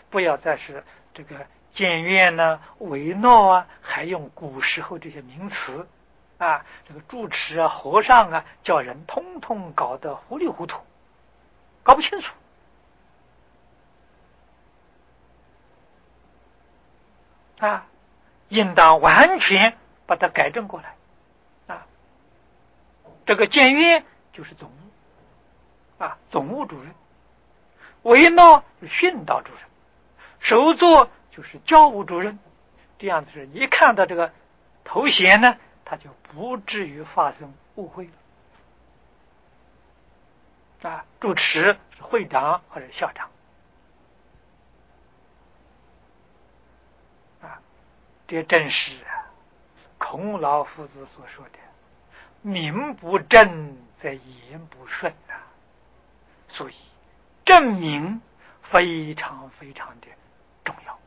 不要再是这个监院呢、维诺啊，还用古时候这些名词啊，这个住持啊、和尚啊，叫人通通搞得糊里糊涂，搞不清楚。啊，应当完全把它改正过来。啊，这个监院就是总务，啊，总务主任；维诺是训导主任；首座就是教务主任。这样子是一看到这个头衔呢，他就不至于发生误会了。啊，主持是会长或者校长。啊，这正是孔老夫子所说的“名不正则言不顺”啊。所以正名非常非常的重要。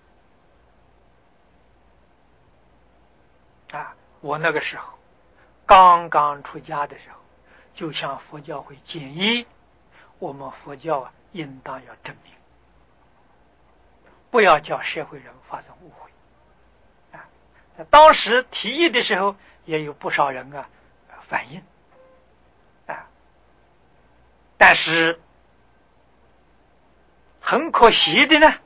啊，我那个时候刚刚出家的时候，就向佛教会建议，我们佛教啊，应当要正名，不要叫社会人发生误会。啊，在当时提议的时候，也有不少人啊反映。啊，但是很可惜的呢，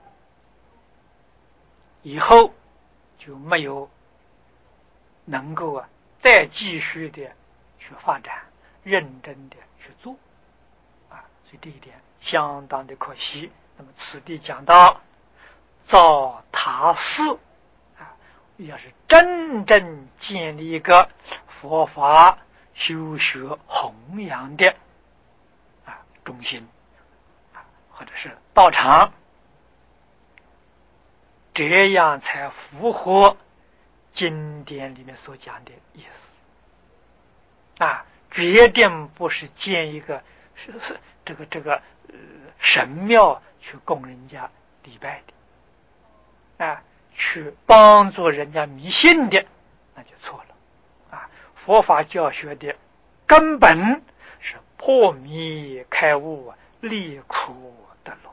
以后就没有能够再继续的去发展，认真的去做。啊，所以这一点相当的可惜。那么此地讲到造塔寺，啊，要是真正建立一个佛法修学弘扬的中心，或者是道场，这样才符合经典里面所讲的意思。啊，决定不是建一个这个神庙去供人家礼拜的，啊，去帮助人家迷信的，那就错了。啊，佛法教学的根本是破迷开悟，离苦得乐。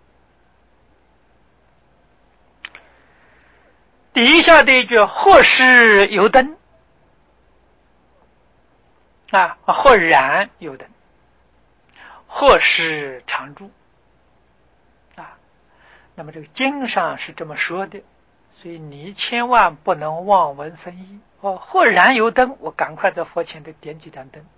底下的一句或是油灯，啊，或燃油灯，或是常住。啊，那么这个经上是这么说的，所以你千万不能望文生义。或燃油灯，我赶快在佛前头点几盏灯。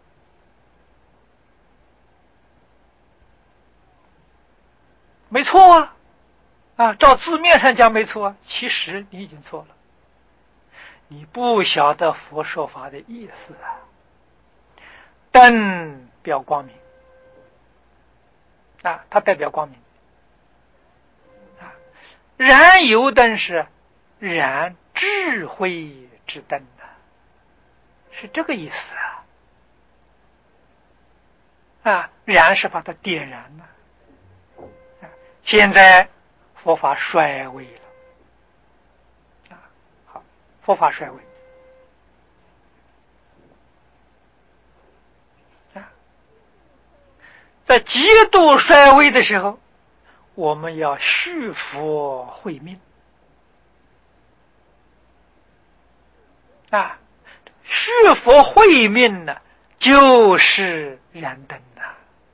没错啊，啊，照字面上讲没错啊，其实你已经错了，你不晓得佛说法的意思啊。灯表光明，啊，它代表光明。啊，燃油灯是燃智慧之灯啊，是这个意思啊。啊，燃是把它点燃了。现在佛法衰微了。啊，好，佛法衰微。啊，在极度衰微的时候，我们要续佛慧命。啊，续佛慧命呢，就是燃灯啊。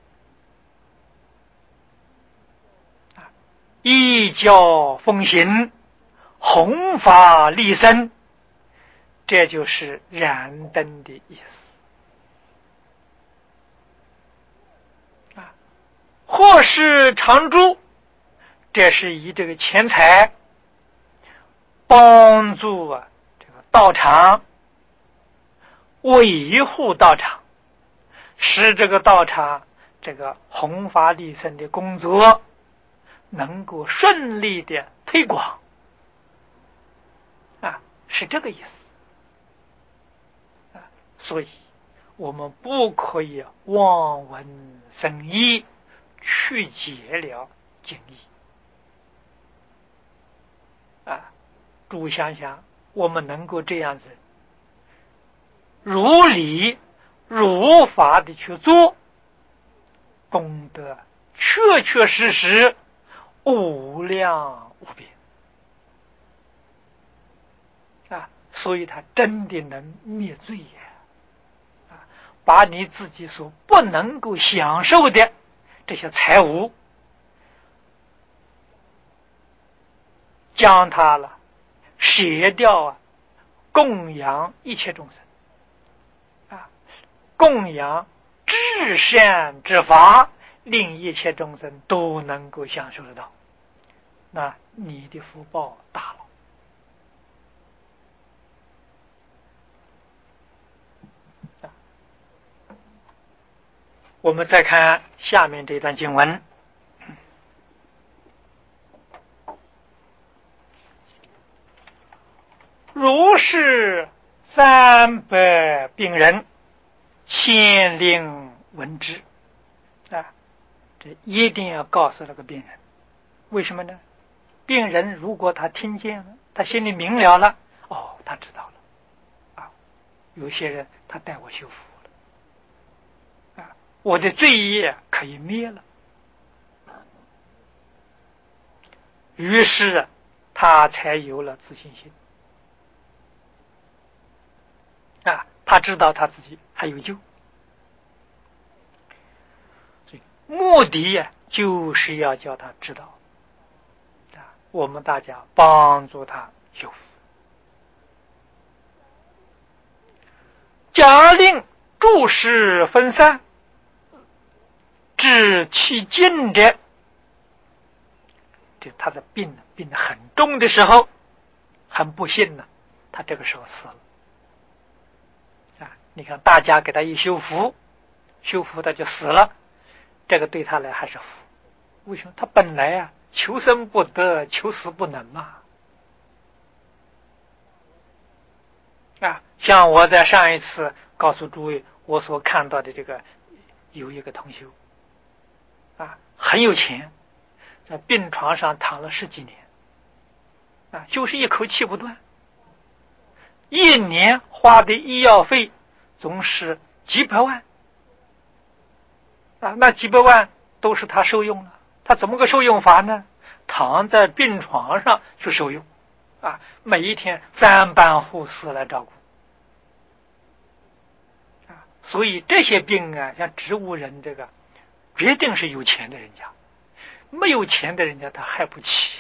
依教奉行，弘法利生，这就是燃灯的意思。啊，或是常住，这是以这个钱财帮助这个道场，维护道场，使这个道场这个弘法利生的工作能够顺利的推广。啊，是这个意思。啊，所以我们不可以望文生义，曲解了经义。啊，诸位想想，我们能够这样子如理如法的去做，功德确确实实无量无边所以他真的能灭罪呀！把你自己所不能够享受的这些财物，将它了舍掉供养一切众生供养至善之法，令一切众生都能够享受得到，那你的福报大了。我们再看下面这段经文，如是300病人，千令闻之这一定要告诉那个病人。为什么呢？病人如果他听见了，他心里明了了，他知道了有些人他带我修福了我的罪业可以灭了。于是他才有了自信心他知道他自己还有救。所以目的就是要叫他知道我们大家帮助他修福。假令诸事分散，至其尽者，就他的病得很重的时候，很不幸呢，他这个时候死了你看大家给他一修福他就死了，这个对他来还是福。为什么？他本来求生不得，求死不能嘛像我在上一次告诉诸位我所看到的这个，有一个同修很有钱，在病床上躺了10几年就是一口气不断，一年花的医药费总是几百万那几百万都是他受用了。他怎么个受用法呢？躺在病床上去受用每一天3班护士来照顾所以这些病像植物人这个决定是有钱的人家，没有钱的人家他害不起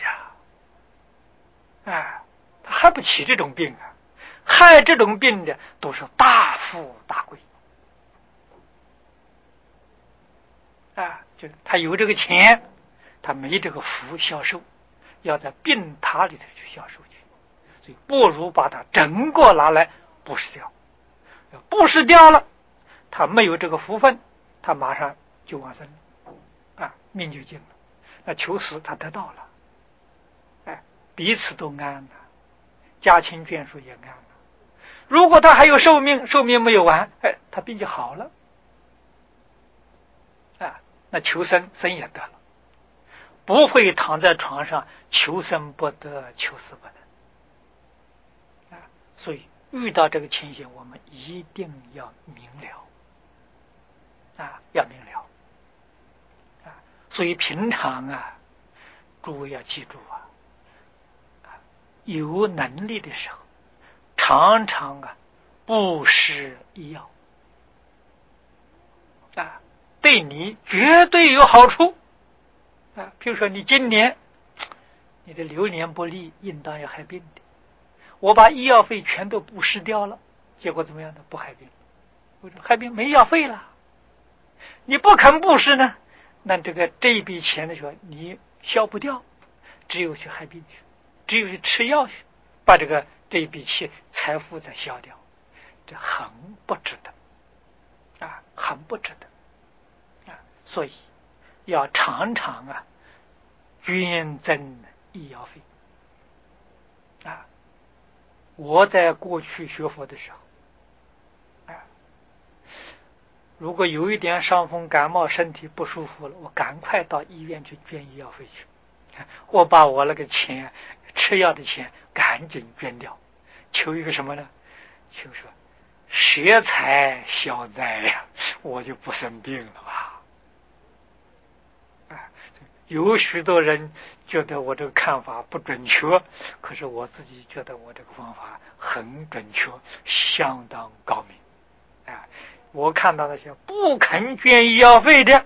他害不起这种病害这种病的都是大富大贵就他有这个钱，他没这个福消受，要在病榻里头去消受去，所以不如把它整个拿来布施掉。布施掉了，他没有这个福分，他马上就往生命就尽了。那求死他得到了彼此都安了，家亲眷属也安了。如果他还有寿命没有完他病就好了那求生也得了，不会躺在床上求生不得，求死不能所以遇到这个情形，我们一定要明了要明了所以平常诸位要记住有能力的时候，常常布施医药对你绝对有好处比如说你今年你的流年不利，应当要害病的，我把医药费全都布施掉了，结果怎么样呢？不害病。为什么？害病没药费了。你不肯布施呢，那这一笔钱的时候你消不掉，只有去害病去，只有去吃药去，把这一笔财富再消掉，这很不值得很不值得所以要常常捐赠医药费我在过去学佛的时候如果有一点伤风感冒，身体不舒服了，我赶快到医院去捐医药费去，我把我那个钱吃药的钱赶紧捐掉，求一个什么呢？求说学财消灾我就不生病了吧有许多人觉得我这个看法不准确，可是我自己觉得我这个方法很准确，相当高明。我看到那些不肯捐医药费的，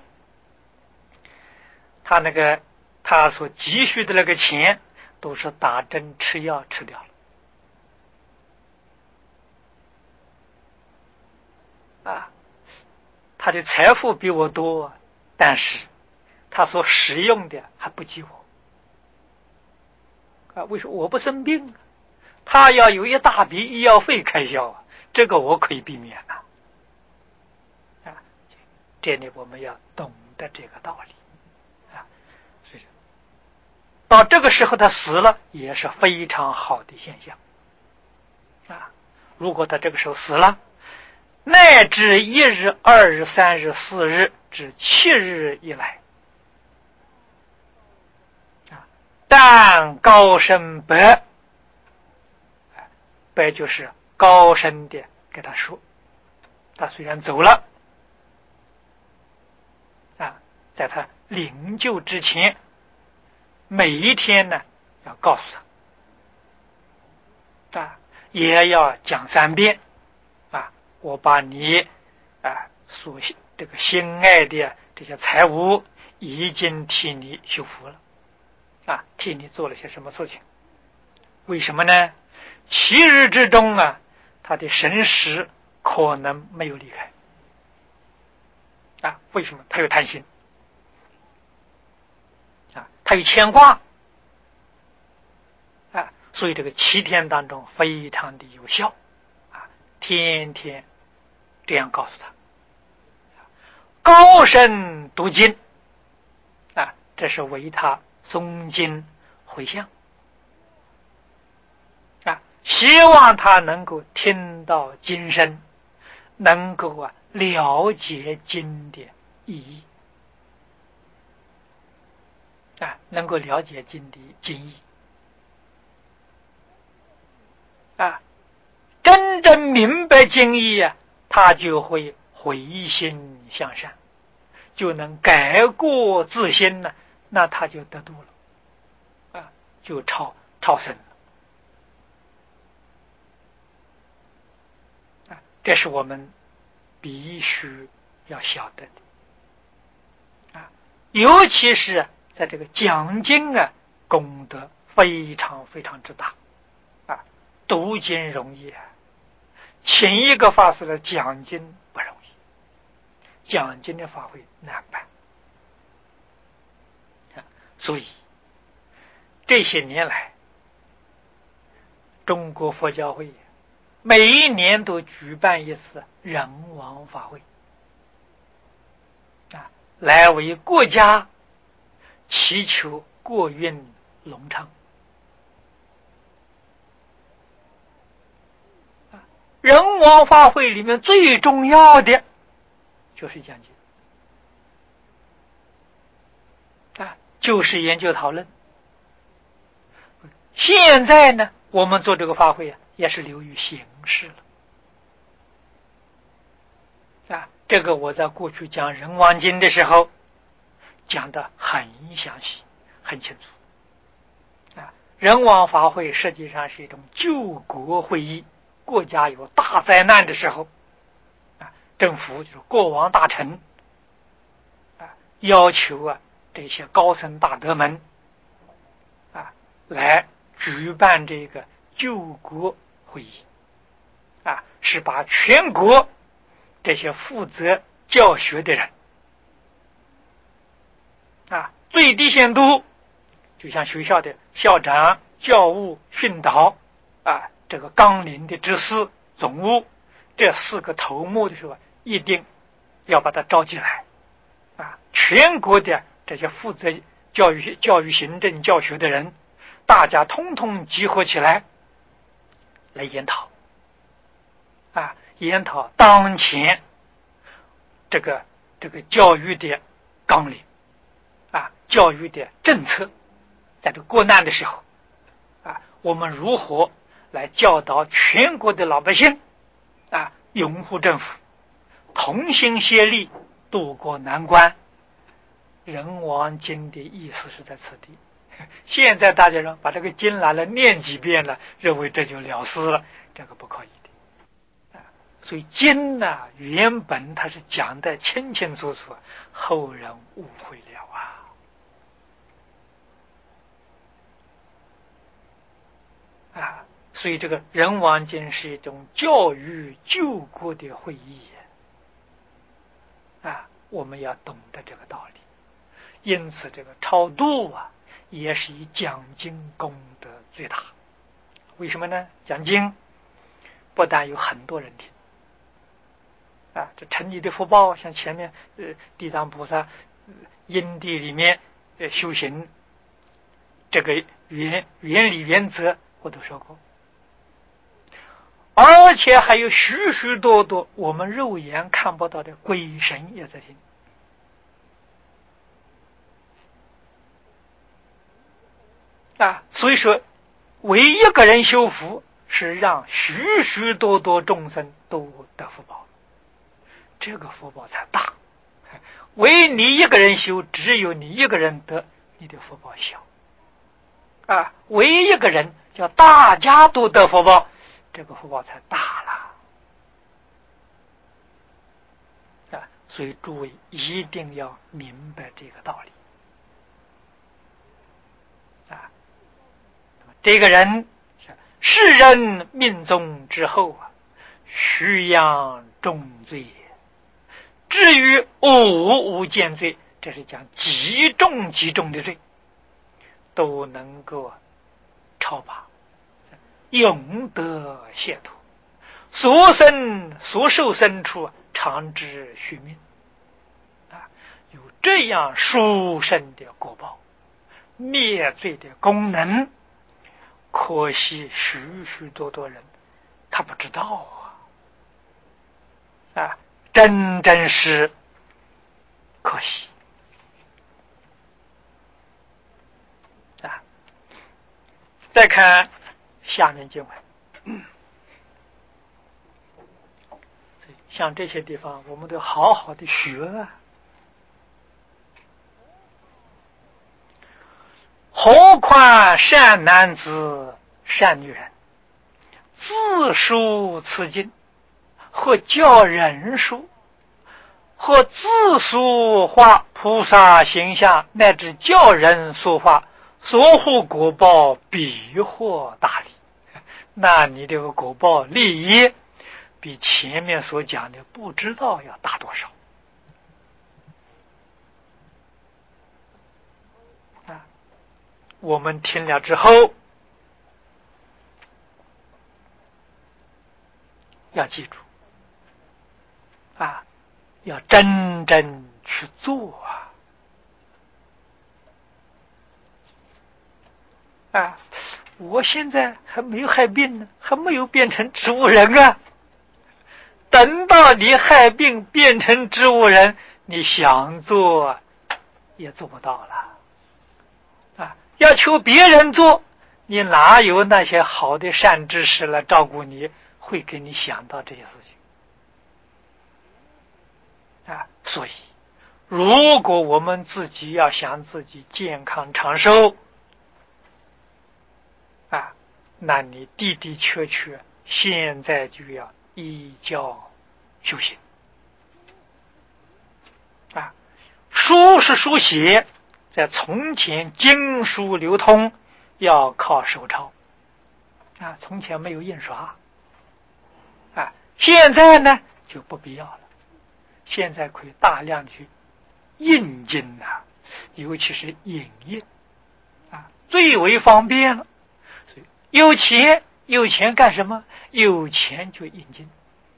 他所积蓄的那个钱都是打针吃药吃掉了。他的财富比我多，但是他所使用的还不及我。为什么我不生病？他要有一大笔医药费开销，这个我可以避免了。这里我们要懂得这个道理。所以到这个时候他死了也是非常好的现象。如果他这个时候死了，乃至1日、2日、3日、4日至7日以来，但高声白，白就是高声的给他说，他虽然走了，在他灵柩之前，每一天呢要告诉他，也要讲3遍，我把你所这个心爱的这些财物已经替你修复了，替你做了些什么事情？为什么呢？7日之中他的神识可能没有离开。为什么？他有贪心，他有牵挂，所以这个7天当中非常的有效，天天这样告诉他，高声读经，这是为他诵经回向，希望他能够听到经声，能够了解经的意义，能够了解经的经义，真正明白经义他就会回心向善，就能改过自新了，那他就得度了，就超生了。这是我们必须要晓得的，尤其是在这个讲经功德非常非常之大，读经容易，请一个法师来讲经不容易，讲经的法会难办。所以这些年来，中国佛教会每一年都举办一次人王法会，来为国家祈求国运隆昌。人王法会里面最重要的就是讲经，就是研究讨论。现在呢，我们做这个法会也是流于形式了。这个我在过去讲人王经的时候讲得很详细很清楚。人王法会实际上是一种救国会议，国家有大灾难的时候，政府就是国王大臣，要求这些高僧大德们来举办这个救国会议，是把全国这些负责教学的人，最低限度就像学校的校长、教务、训导，这个纲领的知识、总务这4个头目的时候，一定要把它召集来，全国的这些负责教育行政教学的人，大家通通集合起来来研讨，研讨当前这个教育的纲领，教育的政策，在这国难的时候，我们如何来教导全国的老百姓，拥护政府，同心协力渡过难关， 人王经的意思是在此地。现在大家说把这个经拿来念几遍了，认为这就了事了，这个不可以的。所以经呢，原本它是讲得清清楚楚，后人误会了所以这个人王经是一种教育救国的会议我们要懂得这个道理。因此这个超度也是以讲经功德最大。为什么呢？讲经不但有很多人听这成你的福报，像前面地藏菩萨因地里面修行这个原理原则我都说过，而且还有许许多多我们肉眼看不到的鬼神也在听所以说唯一一个人修福是让许许多多众生都得福报，这个福报才大。唯你一个人修，只有你一个人得，你的福报小唯一一个人叫大家都得福报，这个福报才大了所以诸位一定要明白这个道理这个人世人命中之后须养重罪，至于无间罪，这是讲极重极重的罪，都能够超拔，永得解脱，所受生处长知续命有这样殊胜的果报，灭罪的功能，可惜许许多多人他不知道真是可惜再看下面经文像这些地方我们都好好的学何况善男子善女人自书此经，或教人书，或自书画菩萨形象，乃至教人说法，所获果报必获大利。那你这个果报利益比前面所讲的不知道要大多少我们听了之后要记住要真正去做我现在还没有害病呢，还没有变成植物人等到你害病变成植物人，你想做也做不到了要求别人做，你哪有那些好的善知识来照顾你，会给你想到这些事情所以如果我们自己要想自己健康长寿那你的的确确现在就要依教修行书是书写，在从前经书流通要靠手抄从前没有印刷现在呢就不必要了，现在可以大量去印经尤其是影印最为方便了。所以有钱干什么？有钱就印经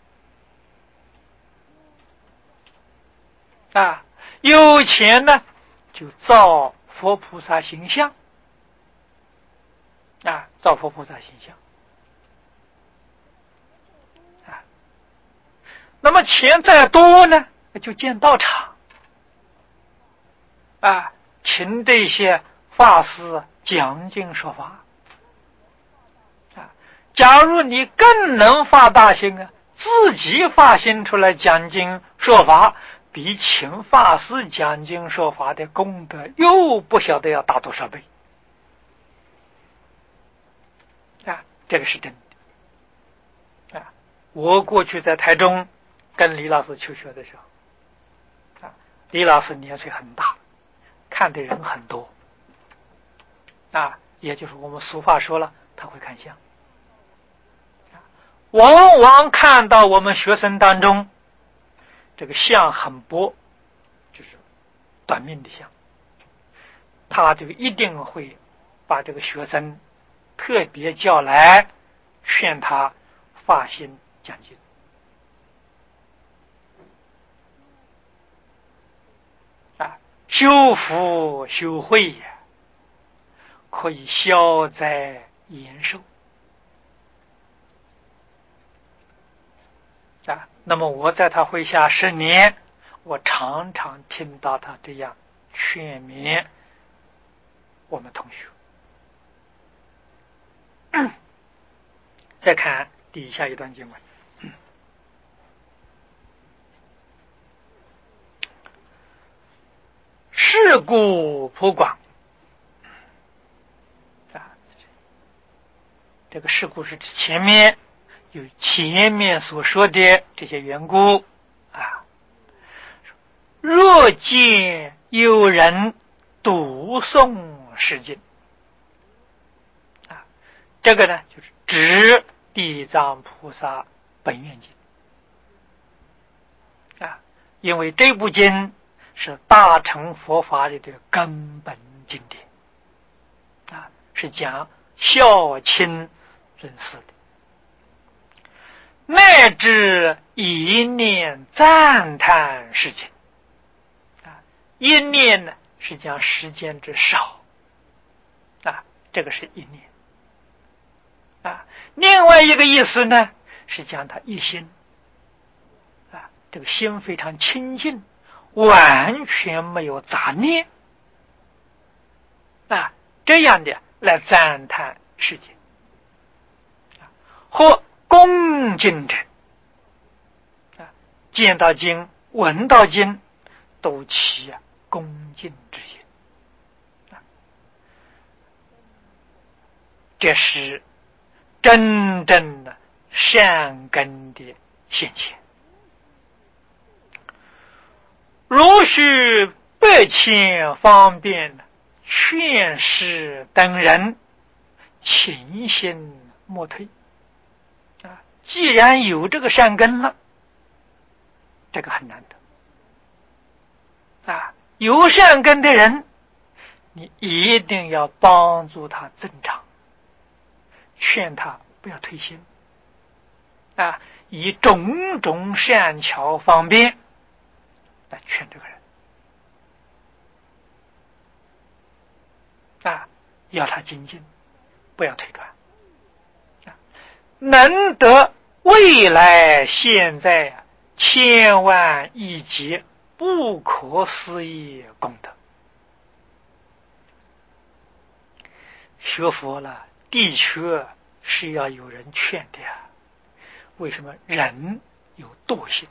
有钱呢就造佛菩萨形象造佛菩萨形象那么钱再多呢就建道场请这些法师讲经说法假如你更能发大心自己发心出来讲经说法， 比请法师讲经说法的功德又不晓得要大多少倍啊！这个是真的啊！我过去在台中跟李老师求学的时候啊，李老师年岁很大，看的人很多啊，也就是我们俗话说了，他会看相，往往看到我们学生当中这个相很薄，就是短命的相，他就一定会把这个学生特别叫来，劝他发心讲经啊，修福修慧呀，可以消灾延寿啊。那么我在他麾下10年，我常常听到他这样劝勉我们同学。再看底下一段经文，是故普广啊，这个事故是指前面有前面所说的这些缘故啊。若见有人读诵是经啊，这个呢就是指地藏菩萨本愿经啊，因为这部经是大乘佛法里的根本经典啊，是讲孝亲人事的，乃至一念赞叹世经啊，一念呢是讲时间之少啊，这个是一念啊。另外一个意思呢是讲他一心啊，这个心非常清净，完全没有杂念啊，这样的来赞叹世界或恭敬者啊，见到经闻到经都起恭敬之心啊，这是真正的善根的现前。如须百千方便劝示等人，勤心莫退啊！既然有这个善根了，这个很难得啊！有善根的人，你一定要帮助他增长，劝他不要退心啊！以种种善巧方便来劝这个人啊，要他精进，不要退转啊！能得未来现在千万亿劫不可思议功德。学佛了，的确是要有人劝的呀。为什么？人有惰性、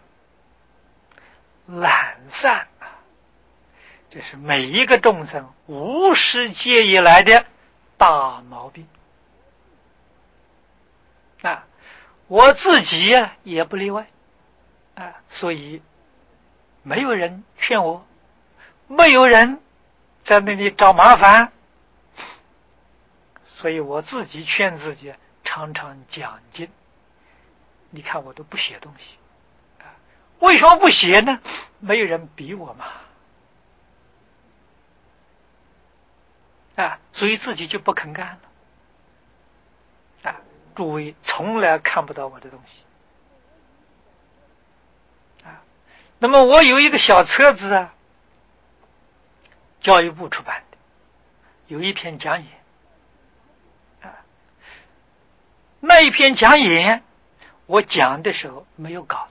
懒散啊，这是每一个众生无始劫以来的大毛病啊！我自己呀也不例外啊，所以没有人劝我，没有人在那里找麻烦，所以我自己劝自己，常常讲经。你看我都不写东西啊，为什么不写呢？没有人逼我嘛啊，所以自己就不肯干了啊。诸位从来看不到我的东西啊。那么我有一个小册子啊，教育部出版的，有一篇讲演啊，那一篇讲演我讲的时候没有稿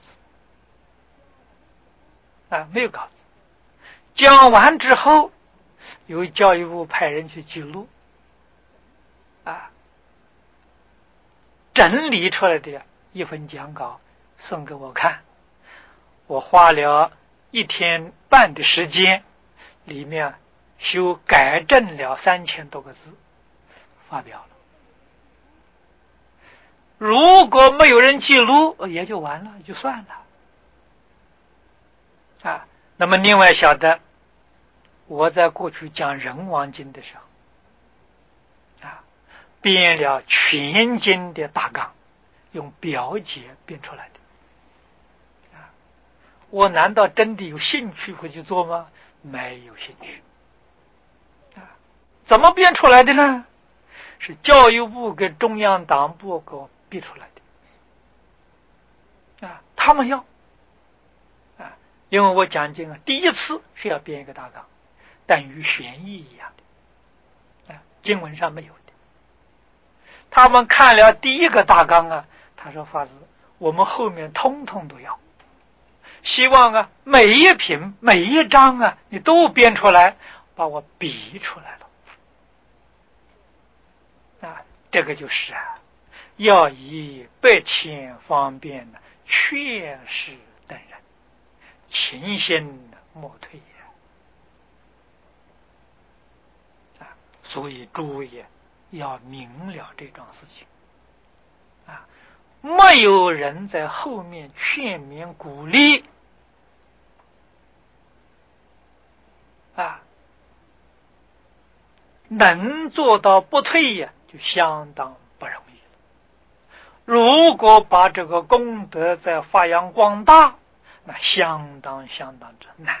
子啊，没有稿子。讲完之后，由教育部派人去记录啊，整理出来的一份讲稿送给我看。我花了 1天半的时间里面修改正了3000多个字，发表了。如果没有人记录，也就完了，就算了。那么另外晓得，我在过去讲人王经的时候，编了全经的大纲，用表解编出来的。我难道真的有兴趣回去做吗？没有兴趣。怎么编出来的呢？是教育部跟中央党部给我逼出来的。他们要。因为我讲经第一次是要编一个大纲，但与玄义一样的，经文上没有的。他们看了第一个大纲他说法师，我们后面通通都要，希望每一品每一章你都编出来，把我比出来了。这个就是要以百千方便劝世等人，勤心莫退所以诸位要明了这桩事情没有人在后面劝勉鼓励能做到不退就相当不容易了。如果把这个功德再发扬光大，那相当之难。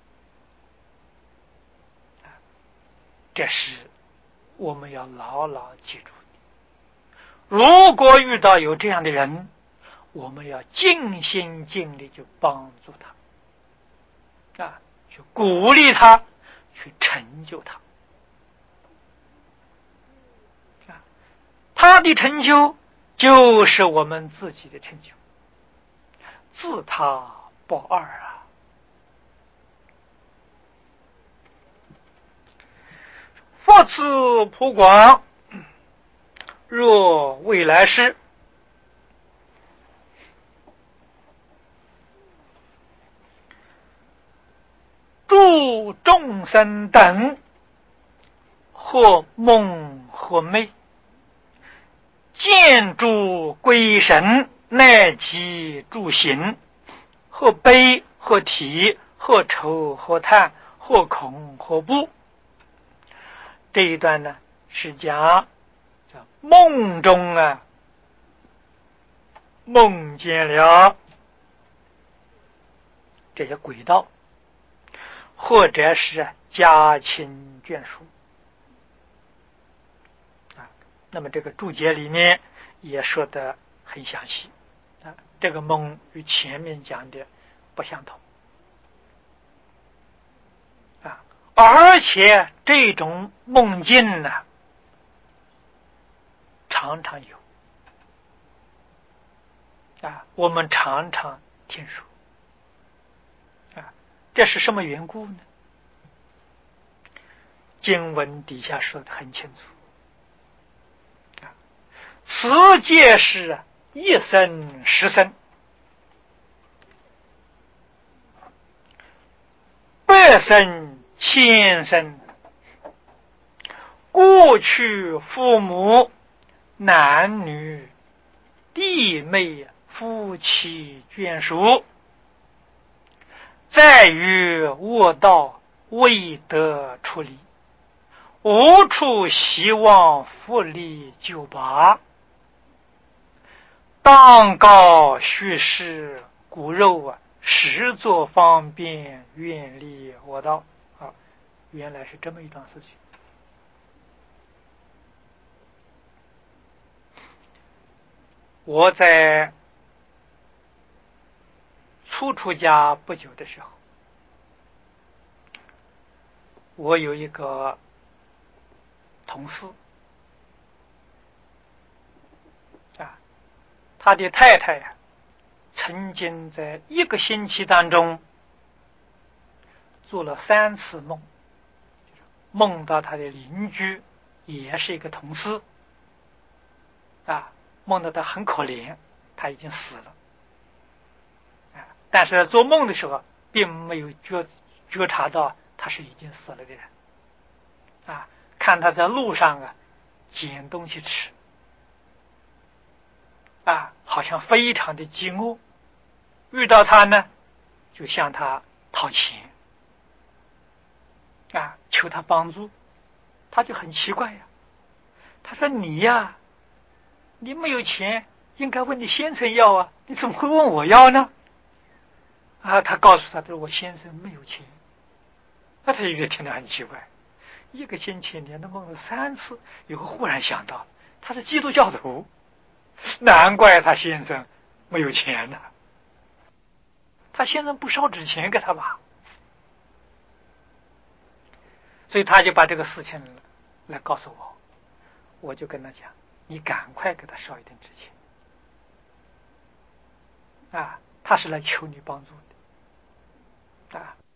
这是我们要牢牢记住的。如果遇到有这样的人，我们要尽心尽力去帮助他去鼓励他，去成就他。他的成就就是我们自己的成就，自他不二佛慈普广，若未来世，诸众生等，或梦或寐，见诸鬼神，乃及诸行，或悲或体，或愁或叹，或恐或怖。这一段呢是讲梦中梦见了这些鬼道，或者是家亲眷属那么这个注解里面也说得很详细这个梦与前面讲的不相同而且这种梦境常常有我们常常听说这是什么缘故呢？经文底下说得很清楚此界是一生十生，百生千生，过去父母男女弟妹夫妻眷属，在于卧道未得出离，无处希望复利救拔，当告须是骨肉实作方便，愿力我道原来是这么一桩事情。我在初出家不久的时候，我有一个同事他的太太曾经在1个星期当中做了3次梦，梦到他的邻居也是一个同事梦到他很可怜，他已经死了但是做梦的时候并没有觉察到他是已经死了的人啊。看他在路上捡东西吃好像非常的饥饿，遇到他呢就向他讨钱求他帮助。他就很奇怪他说你你没有钱，应该问你先生要啊，你怎么会问我要呢？他告诉他说我先生没有钱。他就觉得听得很奇怪，一个星期连着梦了3次，以后忽然想到他是基督教徒，难怪他先生没有钱呢。他先生不烧纸钱给他吧，所以他就把这个事情来告诉我，我就跟他讲，你赶快给他烧一点纸钱他是来求你帮助的